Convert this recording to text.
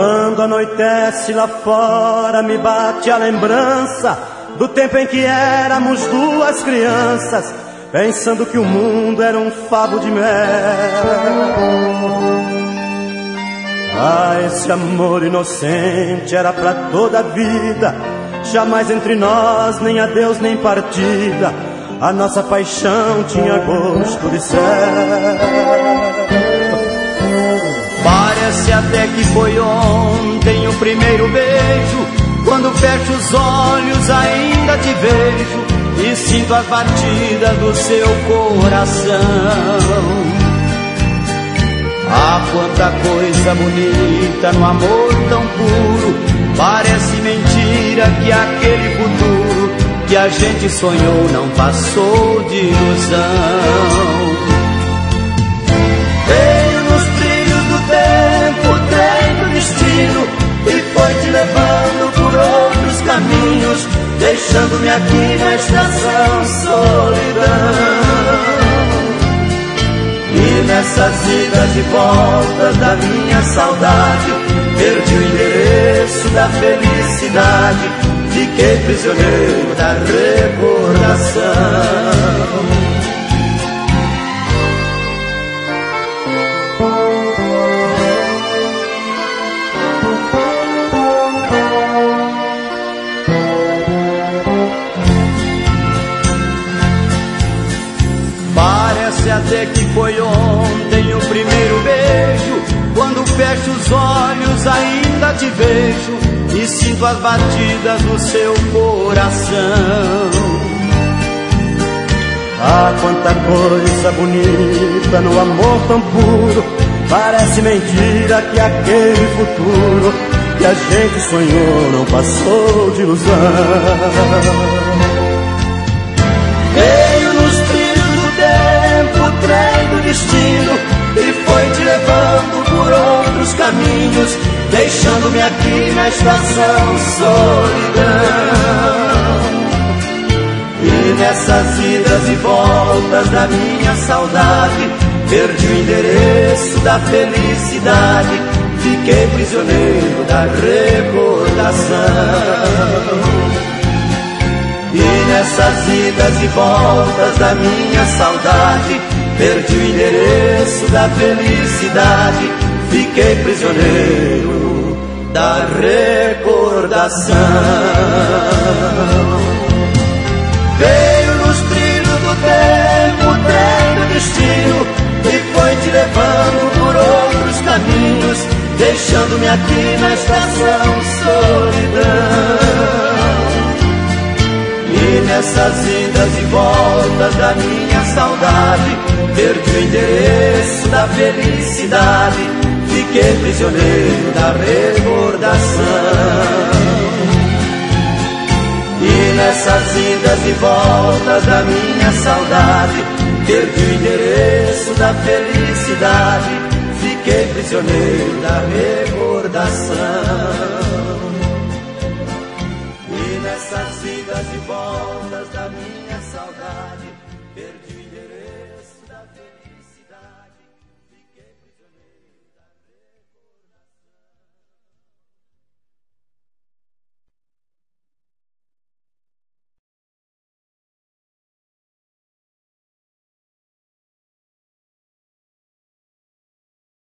Quando anoitece lá fora, me bate a lembrança do tempo em que éramos duas crianças, pensando que o mundo era um favo de mel. Ah, esse amor inocente era pra toda a vida, jamais entre nós nem adeus nem partida. A nossa paixão tinha gosto de céu. Parece até que foi ontem o primeiro beijo. Quando fecho os olhos ainda te vejo e sinto a batida do seu coração. Ah, quanta coisa bonita no amor tão puro. Parece mentira que aquele futuro que a gente sonhou não passou de ilusão. Veio nos trilhos do tempo o trem do destino e foi te levando por outros caminhos, deixando-me aqui na estação solidão. E nessas idas e voltas da minha saudade, perdi o endereço da felicidade, fiquei prisioneiro da recordação. Parece até que foi ontem o primeiro beijo. Quando fecho os olhos ainda te vejo e sinto as batidas do seu coração. Ah, quanta coisa bonita no amor tão puro. Parece mentira que aquele futuro que a gente sonhou não passou de ilusão. Veio nos trilhos do tempo o trem do destino e foi te levando por outros caminhos, deixando-me aqui na estação solidão. E nessas idas e voltas da minha saudade, perdi o endereço da felicidade, fiquei prisioneiro da recordação. E nessas idas e voltas da minha saudade, perdi o endereço da felicidade, fiquei prisioneiro da recordação. Veio nos trilhos do tempo o trem do destino e foi te levando por outros caminhos, deixando-me aqui na estação solidão. E nessas idas e voltas da minha saudade, perdi o endereço da felicidade, fiquei prisioneiro da recordação. E nessas idas e voltas da minha saudade, perdi o endereço da felicidade, fiquei prisioneiro da recordação.